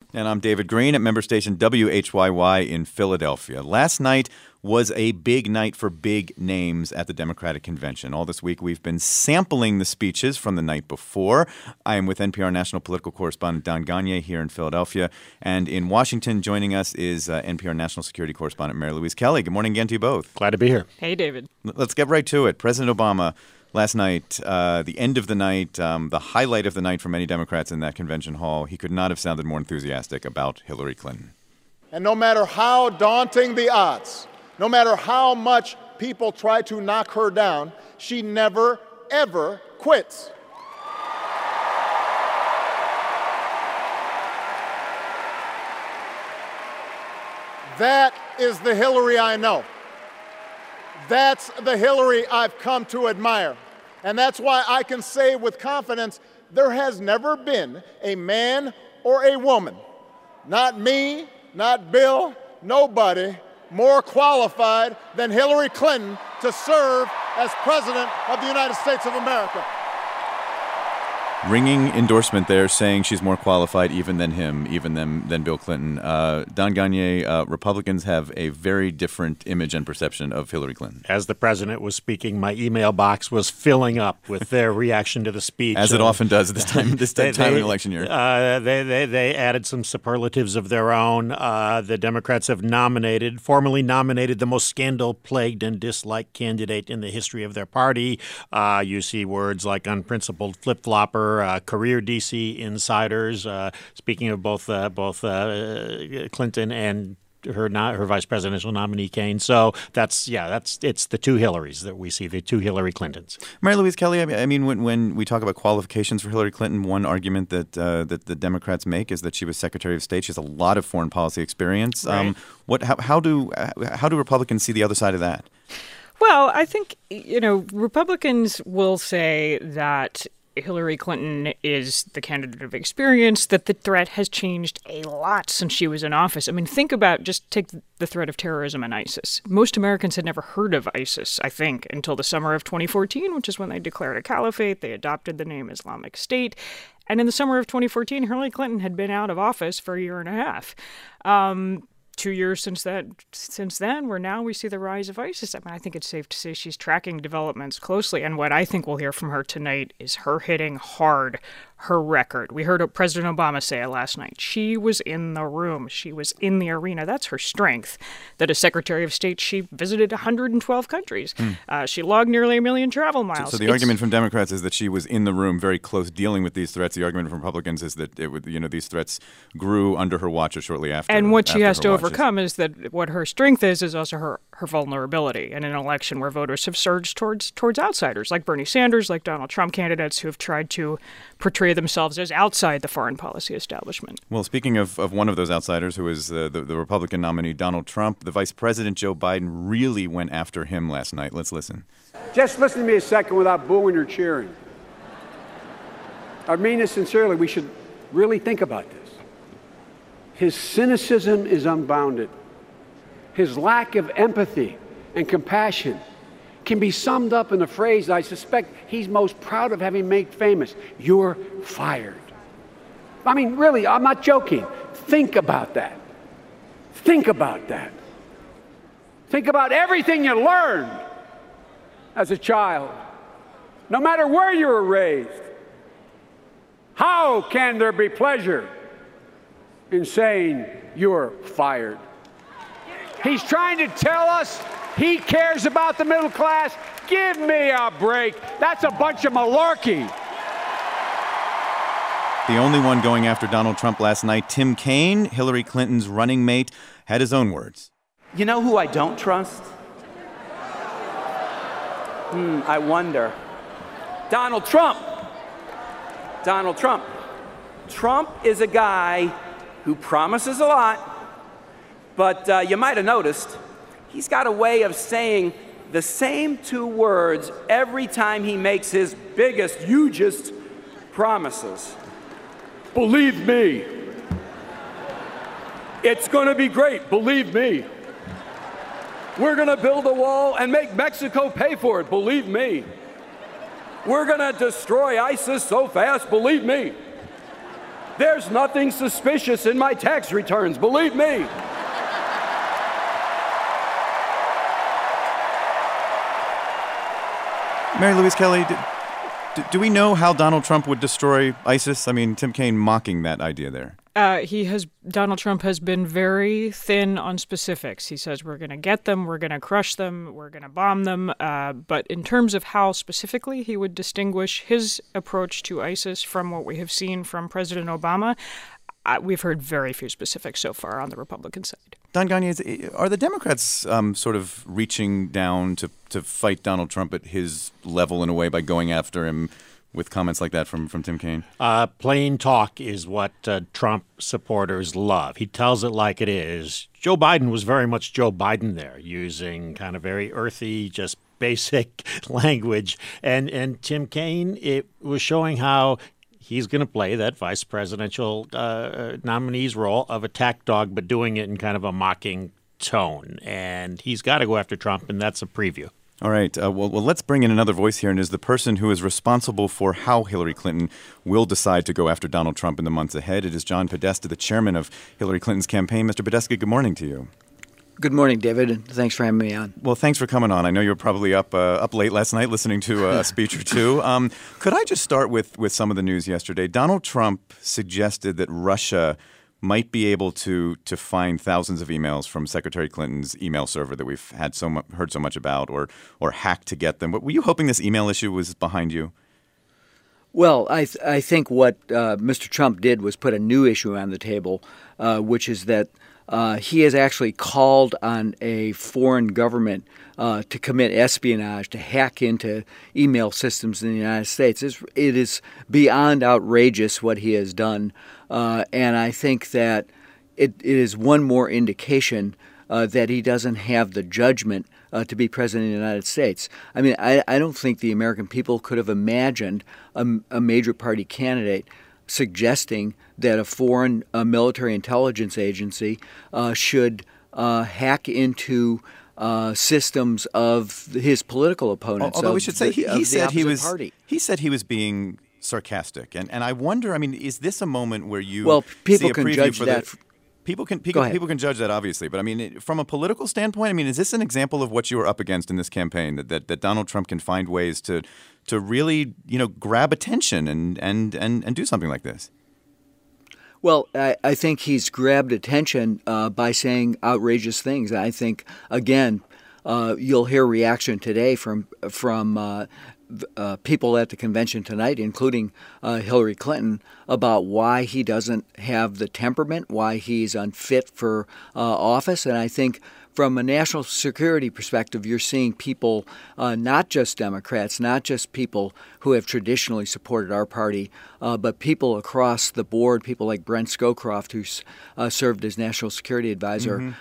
And I'm David Green at member station WHYY in Philadelphia. Last night was a big night for big names at the Democratic Convention. All this week, we've been sampling the speeches from the night before. I am with NPR national political correspondent Don Gonyea here in Philadelphia. And in Washington, joining us is NPR national security correspondent Mary Louise Kelly. Good morning again to you both. Glad to be here. Hey, David. Let's get right to it. President Obama, last night, the end of the night, the highlight of the night for many Democrats in that convention hall, he could not have sounded more enthusiastic about Hillary Clinton. And no matter how daunting the odds, no matter how much people try to knock her down, she never, ever quits. That is the Hillary I know. That's the Hillary I've come to admire. And that's why I can say with confidence, there has never been a man or a woman, not me, not Bill, nobody, more qualified than Hillary Clinton to serve as President of the United States of America. Ringing endorsement there, saying she's more qualified even than him, even than Bill Clinton. Don Gonyea, Republicans have a very different image and perception of Hillary Clinton. As the president was speaking, my email box was filling up with their reaction to the speech. As it often does at this time of election year. They added some superlatives of their own. The Democrats have formally nominated the most scandal-plagued and disliked candidate in the history of their party. You see words like unprincipled flip-flopper, career D.C. insiders. Speaking of both Clinton and her vice presidential nominee Kaine. So it's the two Hillarys that we see, the two Hillary Clintons. Mary Louise Kelly, I mean, when we talk about qualifications for Hillary Clinton, one argument that the Democrats make is that she was Secretary of State. She has a lot of foreign policy experience. Right. How do Republicans see the other side of that? Well, I think, Republicans will say that Hillary Clinton is the candidate of experience, that the threat has changed a lot since she was in office. I mean, take the threat of terrorism and ISIS. Most Americans had never heard of ISIS, I think, until the summer of 2014, which is when they declared a caliphate. They adopted the name Islamic State. And in the summer of 2014, Hillary Clinton had been out of office for a year and a half. 2 years since then, where now we see the rise of ISIS. I mean, I think it's safe to say she's tracking developments closely. And what I think we'll hear from her tonight is her hitting hard her record. We heard President Obama say it last night. She was in the room. She was in the arena. That's her strength. That as Secretary of State, she visited 112 countries. She logged nearly 1 million travel miles. So the argument from Democrats is that she was in the room, very close, dealing with these threats. The argument from Republicans is that these threats grew under her watch or shortly after. And what she has to overcome is that what her strength is also her vulnerability in an election where voters have surged towards outsiders like Bernie Sanders, like Donald Trump, candidates who have tried to portray themselves as outside the foreign policy establishment. Well, speaking of one of those outsiders, who is the Republican nominee, Donald Trump, the Vice President, Joe Biden, really went after him last night. Let's listen. Just listen to me a second without booing or cheering. I mean this sincerely. We should really think about this. His cynicism is unbounded. His lack of empathy and compassion can be summed up in a phrase I suspect he's most proud of having made famous: "You're fired." I mean, really, I'm not joking. Think about that. Think about that. Think about everything you learned as a child, no matter where you were raised. How can there be pleasure in saying you're fired? He's trying to tell us he cares about the middle class. Give me a break. That's a bunch of malarkey. The only one going after Donald Trump last night, Tim Kaine, Hillary Clinton's running mate, had his own words. You know who I don't trust? I wonder. Donald Trump. Donald Trump. Trump is a guy who promises a lot, but you might have noticed he's got a way of saying the same two words every time he makes his biggest, hugest promises. Believe me. It's going to be great. Believe me. We're going to build a wall and make Mexico pay for it. Believe me. We're going to destroy ISIS so fast. Believe me. There's nothing suspicious in my tax returns, believe me. Mary Louise Kelly, do we know how Donald Trump would destroy ISIS? I mean, Tim Kaine mocking that idea there. Donald Trump has been very thin on specifics. He says we're going to get them, we're going to crush them, we're going to bomb them. But in terms of how specifically he would distinguish his approach to ISIS from what we have seen from President Obama, we've heard very few specifics so far on the Republican side. Don Gagné, are the Democrats sort of reaching down to fight Donald Trump at his level in a way by going after him with comments like that from Tim Kaine? Plain talk is what Trump supporters love. He tells it like it is. Joe Biden was very much Joe Biden there, using kind of very earthy, just basic language. And Tim Kaine, it was showing how he's going to play that vice presidential nominee's role of attack dog, but doing it in kind of a mocking tone. And he's got to go after Trump, and that's a preview. All right. Well, let's bring in another voice here, and is the person who is responsible for how Hillary Clinton will decide to go after Donald Trump in the months ahead. It is John Podesta, the chairman of Hillary Clinton's campaign. Mr. Podesta, good morning to you. Good morning, David, and thanks for having me on. Well, thanks for coming on. I know you were probably up late last night listening to a speech or two. Could I just start with some of the news yesterday? Donald Trump suggested that Russia might be able to find thousands of emails from Secretary Clinton's email server that we've heard so much about, or hack to get them. But were you hoping this email issue was behind you? Well, I think what Mr. Trump did was put a new issue on the table, which is that he has actually called on a foreign government to commit espionage, to hack into email systems in the United States. It is beyond outrageous what he has done. And I think that it is one more indication that he doesn't have the judgment to be president of the United States. I mean, I don't think the American people could have imagined a major party candidate suggesting that a foreign military intelligence agency should hack into systems of his political opponents. Although we should say he said he was being sarcastic, and I wonder. I mean, is this a moment where you people can judge that? People can judge that, obviously, but I mean, from a political standpoint, I mean, is this an example of what you were up against in this campaign? That Donald Trump can find ways to really, grab attention and do something like this? Well, I think he's grabbed attention by saying outrageous things. I think, again, you'll hear reaction today from people at the convention tonight, including Hillary Clinton, about why he doesn't have the temperament, why he's unfit for office. And I think from a national security perspective, you're seeing people, not just Democrats, not just people who have traditionally supported our party, but people across the board, people like Brent Scowcroft, who's served as national security advisor,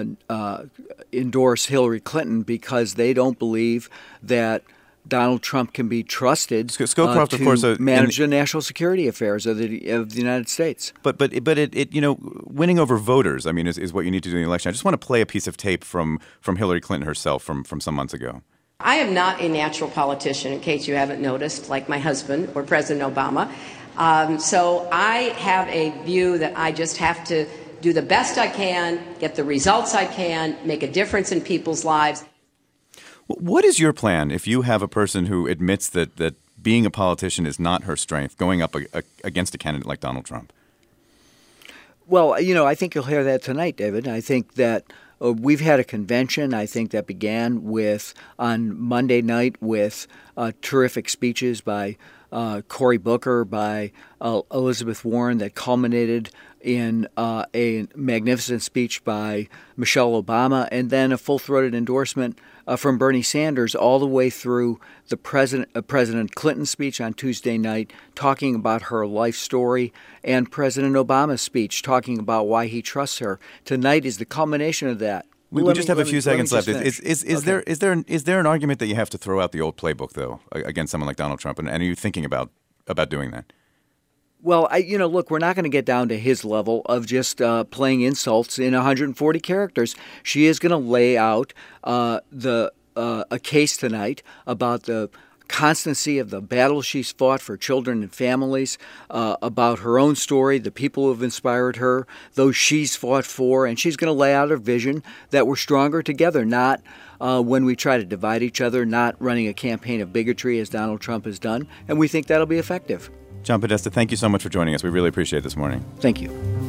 endorse Hillary Clinton because they don't believe that Donald Trump can be trusted Scowcroft, to of course, manage the national security affairs of the United States. But winning over voters, I mean, is what you need to do in the election. I just want to play a piece of tape from Hillary Clinton herself from some months ago. I am not a natural politician, in case you haven't noticed, like my husband or President Obama. So I have a view that I just have to do the best I can, get the results I can, make a difference in people's lives. What is your plan if you have a person who admits that being a politician is not her strength, going up against a candidate like Donald Trump? Well, I think you'll hear that tonight, David. I think that we've had a convention, I think, that began on Monday night with terrific speeches by Cory Booker, by Elizabeth Warren, that culminated in a magnificent speech by Michelle Obama, and then a full-throated endorsement from Bernie Sanders, all the way through the President Clinton's speech on Tuesday night, talking about her life story, and President Obama's speech, talking about why he trusts her. Tonight is the culmination of that. We just have a few seconds left. Is there an argument that you have to throw out the old playbook, though, against someone like Donald Trump? And are you thinking about doing that? Well, look, we're not going to get down to his level of just playing insults in 140 characters. She is going to lay out a case tonight about the constancy of the battles she's fought for children and families, about her own story, the people who have inspired her, those she's fought for, and she's going to lay out her vision that we're stronger together, not when we try to divide each other, not running a campaign of bigotry as Donald Trump has done, and we think that'll be effective. John Podesta, thank you so much for joining us. We really appreciate it this morning. Thank you.